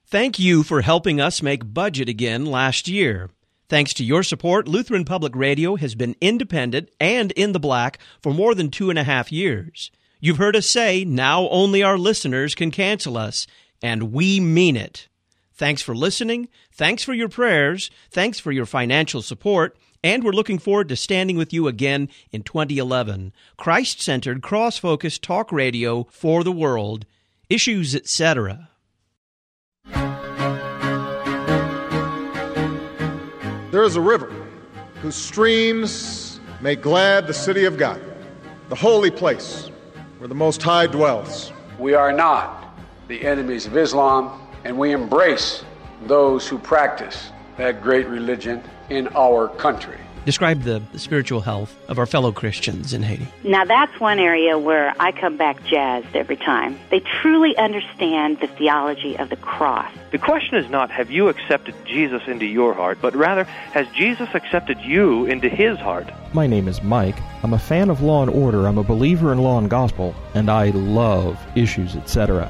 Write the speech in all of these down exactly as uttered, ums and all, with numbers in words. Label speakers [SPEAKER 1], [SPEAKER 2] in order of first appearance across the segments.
[SPEAKER 1] Thank you for helping us make budget again last year. Thanks to your support, Lutheran Public Radio has been independent and in the black for more than two and a half years. You've heard us say now only our listeners can cancel us, and we mean it. Thanks for listening, thanks for your prayers, thanks for your financial support, and we're looking forward to standing with you again in twenty eleven. Christ-centered, cross-focused talk radio for the world, Issues, et cetera.
[SPEAKER 2] There is a river whose streams make glad the city of God, the holy place where the Most High dwells.
[SPEAKER 3] We are not the enemies of Islam, and we embrace those who practice that great religion in our country.
[SPEAKER 1] Describe the, the spiritual health of our fellow Christians in Haiti.
[SPEAKER 4] Now, that's one area where I come back jazzed every time. They truly understand the theology of the cross.
[SPEAKER 5] The question is not, have you accepted Jesus into your heart, but rather, has Jesus accepted you into his heart?
[SPEAKER 6] My name is Mike. I'm a fan of Law and Order. I'm a believer in law and gospel, and I love Issues, et cetera.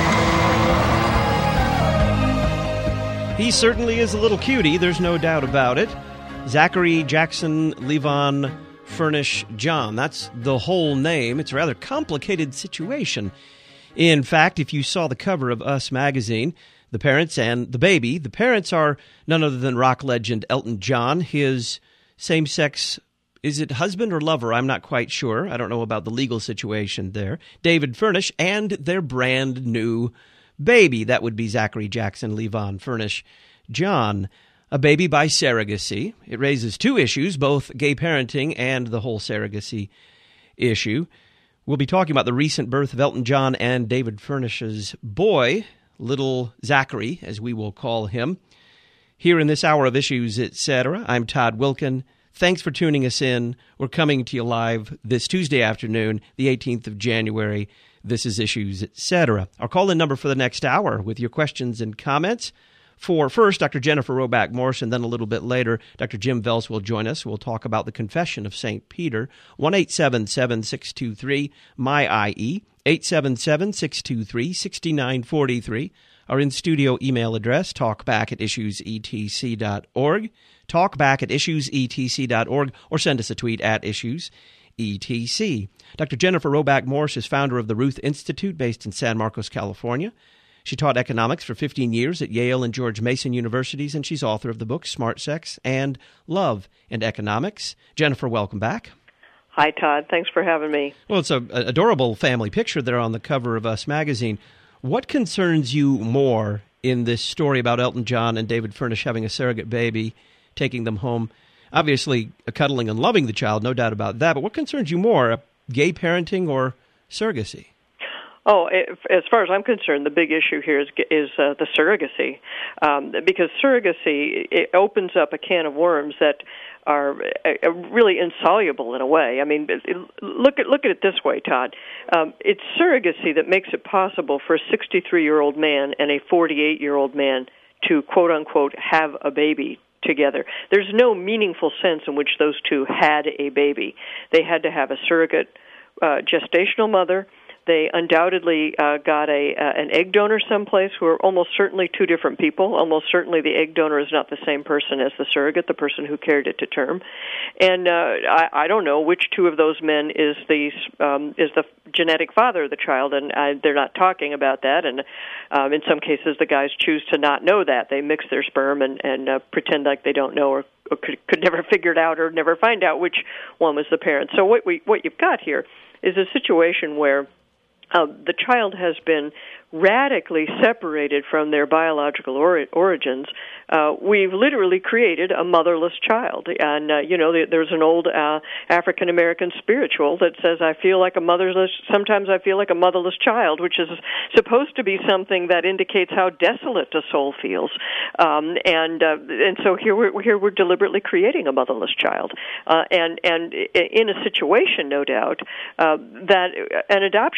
[SPEAKER 1] He certainly is a little cutie, there's no doubt about it. Zachary Jackson Levon Furnish John. That's the whole name. It's a rather complicated situation. In fact, if you saw the cover of Us magazine, the parents and the baby, the parents are none other than rock legend Elton John, his same-sex, is it husband or lover? I'm not quite sure. I don't know about the legal situation there. David Furnish, and their brand new baby. That would be Zachary Jackson Levon Furnish John. A baby by surrogacy. It raises two issues, both gay parenting and the whole surrogacy issue. We'll be talking about the recent birth of Elton John and David Furnish's boy, little Zachary, as we will call him. Here in this hour of Issues, et cetera, I'm Todd Wilkin. Thanks for tuning us in. We're coming to you live this Tuesday afternoon, the eighteenth of January. This is Issues, et cetera. Our call-in number for the next hour with your questions and comments. For first, Doctor Jennifer Roback Morse, and then a little bit later, Doctor Jim Vels will join us. We'll talk about the Confession of Saint Peter. one eight seven seven, six two three, M Y I E, eight seven seven, six two three, six nine four three. Our in-studio email address, talkback at issues e t c dot org, talkback at issues e t c dot org, or send us a tweet at issues E T C. Doctor Jennifer Roback Morse is founder of the Ruth Institute based in San Marcos, California. She taught economics for fifteen years at Yale and George Mason Universities, and she's author of the books Smart Sex and Love and Economics. Jennifer, welcome back.
[SPEAKER 7] Hi, Todd. Thanks for having me.
[SPEAKER 1] Well, it's an adorable family picture there on the cover of Us magazine. What concerns you more in this story about Elton John and David Furnish having a surrogate baby, taking them home? Obviously, cuddling and loving the child, no doubt about that, but what concerns you more, gay parenting or surrogacy?
[SPEAKER 7] Oh, as far as I'm concerned, the big issue here is is uh, the surrogacy, um, because surrogacy it opens up a can of worms that are uh, really insoluble in a way. I mean, look at look at it this way, Todd. Um, it's surrogacy that makes it possible for a sixty-three-year-old man and a forty-eight-year-old man to quote unquote have a baby together. There's no meaningful sense in which those two had a baby. They had to have a surrogate uh, gestational mother. They undoubtedly uh, got a uh, an egg donor someplace who are almost certainly two different people. Almost certainly the egg donor is not the same person as the surrogate, the person who carried it to term. And uh, I, I don't know which two of those men is the um, is the genetic father of the child, and I, they're not talking about that. And um, in some cases, the guys choose to not know that. They mix their sperm and, and uh, pretend like they don't know or, or could, could never figure it out or never find out which one was the parent. So what we what you've got here is a situation where Uh, the child has been radically separated from their biological ori- origins. Uh, we've literally created a motherless child. And, uh, you know, there's an old uh, African-American spiritual that says, I feel like a motherless, sometimes I feel like a motherless child, which is supposed to be something that indicates how desolate a soul feels. Um, and uh, and so here we're, here we're deliberately creating a motherless child. Uh, and, and in a situation, no doubt, uh, that an adoption agency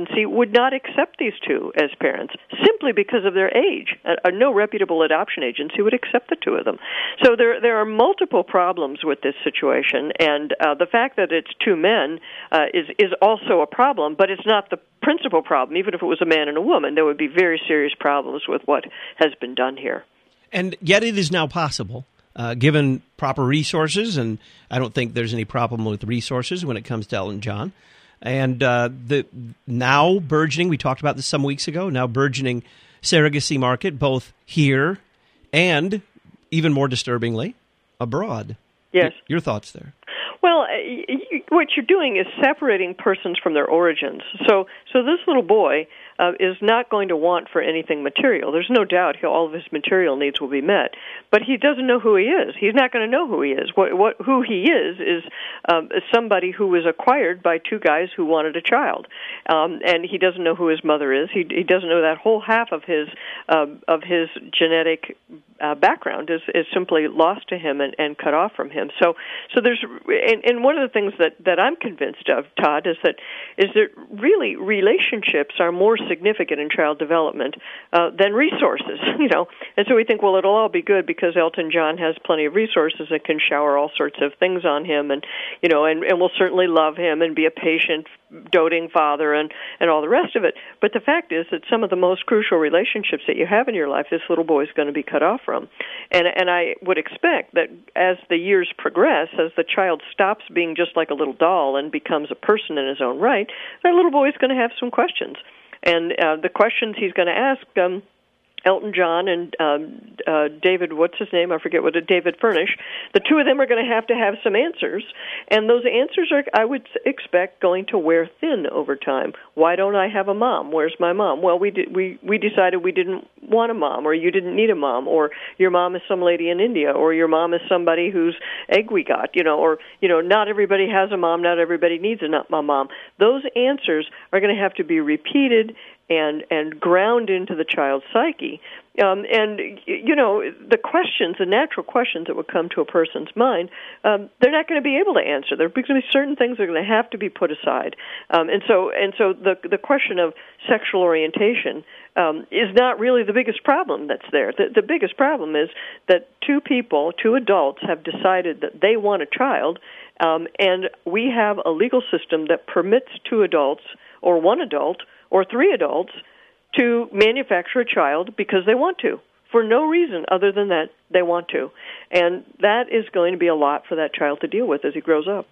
[SPEAKER 7] agency would not accept these two as parents simply because of their age. A, a no reputable adoption agency would accept the two of them. So there there are multiple problems with this situation, and uh, the fact that it's two men uh, is is also a problem, but it's not the principal problem. Even if it was a man and a woman, there would be very serious problems with what has been done here.
[SPEAKER 1] And yet it is now possible, uh, given proper resources, and I don't think there's any problem with resources when it comes to Elton John. And uh, the now burgeoning, we talked about this some weeks ago, now burgeoning surrogacy market, both here and, even more disturbingly, abroad.
[SPEAKER 7] Yes.
[SPEAKER 1] Your, your thoughts there?
[SPEAKER 7] Well, uh, what you're doing is separating persons from their origins. So, so this little boy uh, is not going to want for anything material. There's no doubt he, all of his material needs will be met, but he doesn't know who he is. He's not going to know who he is. What, what who he is is um, somebody who was acquired by two guys who wanted a child, um, and he doesn't know who his mother is. He, he doesn't know that whole half of his uh, of his genetic uh, background is, is simply lost to him and, and cut off from him. So, so there's and, and one of the things that, that I'm convinced of, Todd, is that is that really relationships are more significant in child development uh, than resources, you know. And so we think, well, it'll all be good because Elton John has plenty of resources and can shower all sorts of things on him, and you know, and, and we'll certainly love him and be a patient, doting father and, and all the rest of it. But the fact is that some of the most crucial relationships that you have in your life, this little boy is going to be cut off from. And and I would expect that as the years progress, as the child stops being just like a little doll and becomes a person in his own right, that little boy is going to have some questions. And uh, the questions he's going to ask um, Elton John and um, uh, David, what's his name? I forget what it, David Furnish. The two of them are going to have to have some answers, and those answers are, I would expect, going to wear thin over time. Why don't I have a mom? Where's my mom? Well, we did, we we decided we didn't want a mom, or you didn't need a mom, or your mom is some lady in India, or your mom is somebody whose egg we got, you know, or you know, not everybody has a mom, not everybody needs a, not my mom. Those answers are going to have to be repeated and and ground into the child's psyche. Um, and, you know, the questions, the natural questions that would come to a person's mind, um, they're not going to be able to answer. There are going to be certain things that are going to have to be put aside. Um, and so and so the the question of sexual orientation um, is not really the biggest problem that's there. The, the biggest problem is that two people, two adults, have decided that they want a child, um, and we have a legal system that permits two adults or one adult or three adults to manufacture a child because they want to, for no reason other than that they want to. And that is going to be a lot for that child to deal with as he grows up.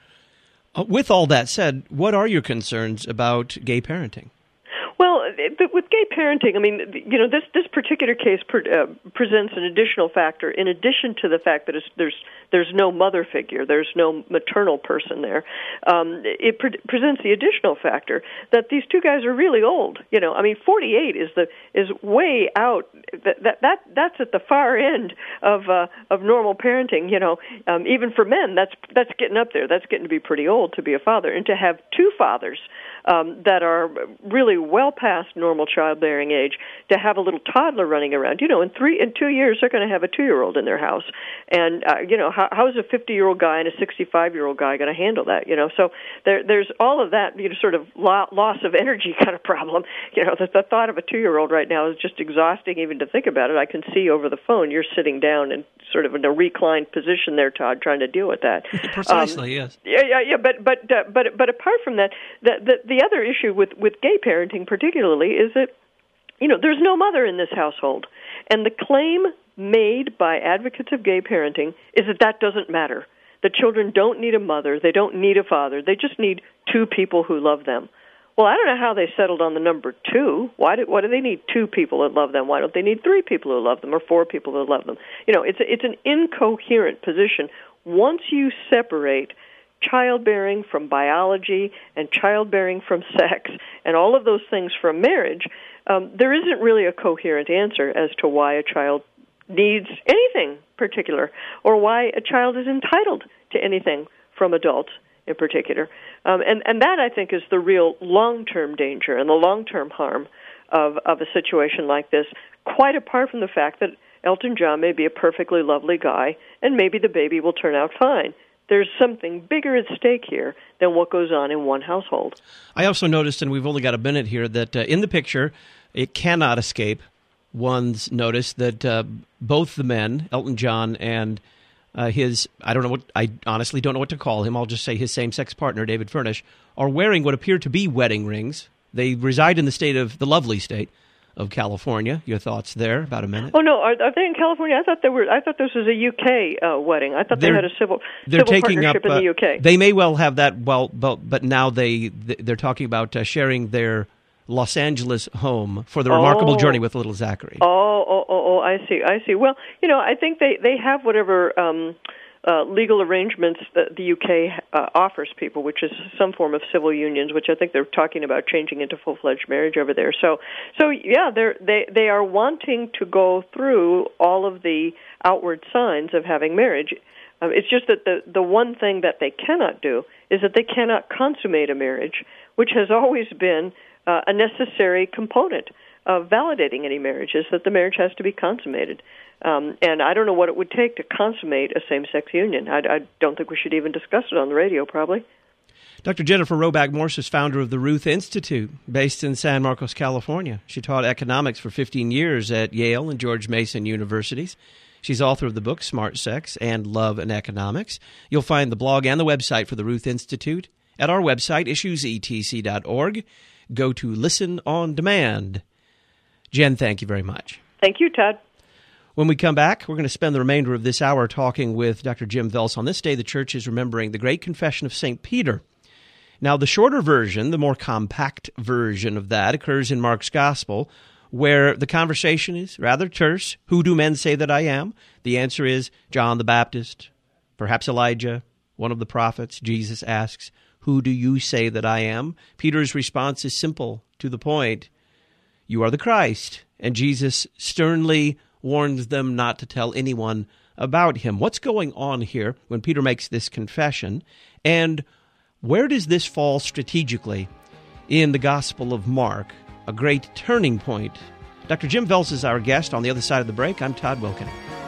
[SPEAKER 1] Uh, with all that said, what are your concerns about gay parenting?
[SPEAKER 7] Well, with gay parenting, I mean, you know, this this particular case pre- uh, presents an additional factor in addition to the fact that it's, there's there's no mother figure, there's no maternal person there. Um, it pre- presents the additional factor that these two guys are really old. You know, I mean, forty-eight is the is way out. That that, that that's at the far end of uh, of normal parenting. You know, um, even for men, that's that's getting up there. That's getting to be pretty old to be a father, and to have two fathers um, that are really well past normal childbearing age, to have a little toddler running around. You know, in three in two years they're going to have a two-year-old in their house, and uh, you know, how, how is a fifty-year-old guy and a sixty-five-year-old guy going to handle that? You know, so there, there's all of that, you know, sort of lo- loss of energy kind of problem. You know, the, the thought of a two-year-old right now is just exhausting even to think about it. I can see over the phone you're sitting down and sort of in a reclined position there, Todd, trying to deal with that.
[SPEAKER 1] Precisely, um, yes.
[SPEAKER 7] Yeah, yeah, yeah. But but uh, but but apart from that, the, the the other issue with with gay parenting particularly is that, you know, there's no mother in this household, and the claim made by advocates of gay parenting is that that doesn't matter. The children don't need a mother, they don't need a father, they just need two people who love them. Well, I don't know how they settled on the number two. Why do, why do they need two people that love them? Why don't they need three people who love them or four people who love them? You know, it's a, it's an incoherent position. Once you separate childbearing from biology and childbearing from sex and all of those things from marriage, um, there isn't really a coherent answer as to why a child needs anything particular or why a child is entitled to anything from adults in particular. Um, and, and that, I think, is the real long-term danger and the long-term harm of, of a situation like this, quite apart from the fact that Elton John may be a perfectly lovely guy and maybe the baby will turn out fine. there's something bigger at stake here than what goes on in one household.
[SPEAKER 1] I also noticed, and we've only got a minute here, that uh, in the picture, it cannot escape one's notice that uh, both the men, Elton John and uh, his, I don't know what, I honestly don't know what to call him, I'll just say his same-sex partner, David Furnish, are wearing what appear to be wedding rings. They reside in the state of, the lovely state of California. Your thoughts there? About a minute.
[SPEAKER 7] Oh no, are, are they in California? I thought they were. I thought this was a U K uh, wedding. I thought they're, they had a civil
[SPEAKER 1] they're
[SPEAKER 7] civil
[SPEAKER 1] taking
[SPEAKER 7] partnership
[SPEAKER 1] up, uh,
[SPEAKER 7] in the U K.
[SPEAKER 1] They may well have that. Well, but but now they they're talking about uh, sharing their Los Angeles home for the remarkable
[SPEAKER 7] oh.
[SPEAKER 1] journey with little Zachary.
[SPEAKER 7] Oh, oh, oh, oh, I see, I see. Well, you know, I think they they have whatever. Um, Uh, legal arrangements that the U K uh, offers people, which is some form of civil unions, which I think they're talking about changing into full-fledged marriage over there. So, so yeah, they're, they they are wanting to go through all of the outward signs of having marriage. Um, it's just that the the one thing that they cannot do is that they cannot consummate a marriage, which has always been uh, a necessary component of validating any marriage, is that the marriage has to be consummated. Um, and I don't know what it would take to consummate a same-sex union. I, I don't think we should even discuss it on the radio, probably.
[SPEAKER 1] Doctor Jennifer Roback Morse is founder of the Ruth Institute, based in San Marcos, California. She taught economics for fifteen years at Yale and George Mason universities. She's author of the book Smart Sex and Love and Economics. You'll find the blog and the website for the Ruth Institute at our website, issues e t c dot org. Go to Listen on Demand. Jen, thank you very much.
[SPEAKER 7] Thank you, Todd.
[SPEAKER 1] When we come back, we're going to spend the remainder of this hour talking with Doctor Jim Voelz. On this day, the Church is remembering the Great Confession of Saint Peter. Now, the shorter version, the more compact version of that, occurs in Mark's Gospel, where the conversation is rather terse. Who do men say that I am? The answer is John the Baptist, perhaps Elijah, one of the prophets. Jesus asks, who do you say that I am? Peter's response is simple, to the point. You are the Christ. And Jesus sternly warns them not to tell anyone about him. What's going on here when Peter makes this confession? And where does this fall strategically in the Gospel of Mark? A great turning point. Doctor Jim Voelz is our guest. On the other side of the break, I'm Todd Wilken.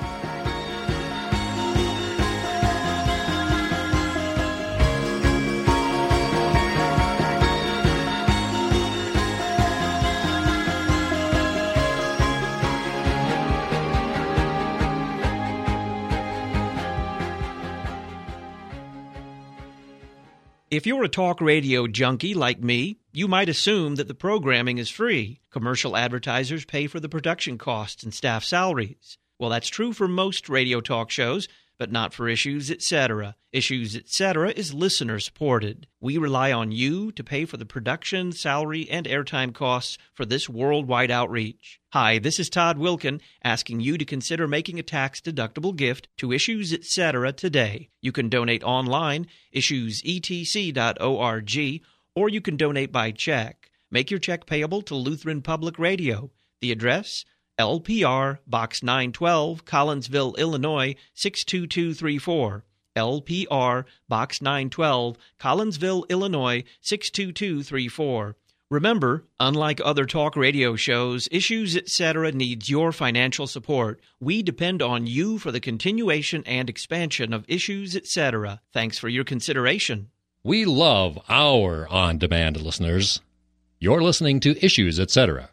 [SPEAKER 1] If you're a talk radio junkie like me, you might assume that the programming is free. Commercial advertisers pay for the production costs and staff salaries. Well, that's true for most radio talk shows, but not for Issues, et cetera. Issues, et cetera is listener-supported. We rely on you to pay for the production, salary, and airtime costs for this worldwide outreach. Hi, this is Todd Wilken, asking you to consider making a tax-deductible gift to Issues, et cetera today. You can donate online, issues e t c dot org, or you can donate by check. Make your check payable to Lutheran Public Radio. The address, L P R, Box nine twelve, Collinsville, Illinois, six two two three four. L P R, Box nine twelve, Collinsville, Illinois, six two two three four. Remember, unlike other talk radio shows, Issues, et cetera needs your financial support. We depend on you for the continuation and expansion of Issues, et cetera. Thanks for your consideration.
[SPEAKER 8] We love our on-demand listeners. You're listening to Issues, et cetera.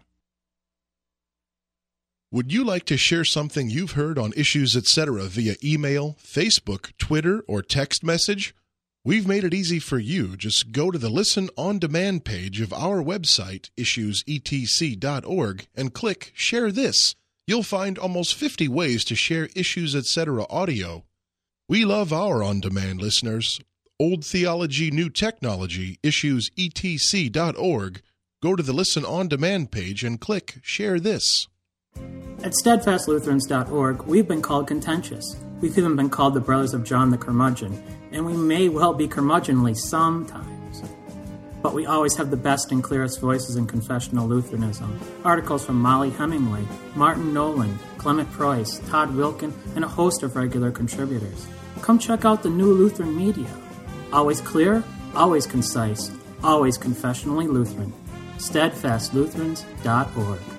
[SPEAKER 9] Would you like to share something you've heard on Issues, et cetera via email, Facebook, Twitter, or text message? We've made it easy for you. Just go to the Listen on Demand page of our website, issues e t c dot org, and click Share This. You'll find almost fifty ways to share Issues, et cetera audio. We love our on-demand listeners. Old Theology, New Technology, issues e t c dot org. Go to the Listen on Demand page and click Share This.
[SPEAKER 10] At steadfast lutherans dot org, we've been called contentious. We've even been called the brothers of John the Curmudgeon, and we may well be curmudgeonly sometimes. But we always have the best and clearest voices in confessional Lutheranism. Articles from Molly Hemingway, Martin Nolan, Clement Price, Todd Wilken, and a host of regular contributors. Come check out the new Lutheran media. Always clear, always concise, always confessionally Lutheran. steadfast lutherans dot org.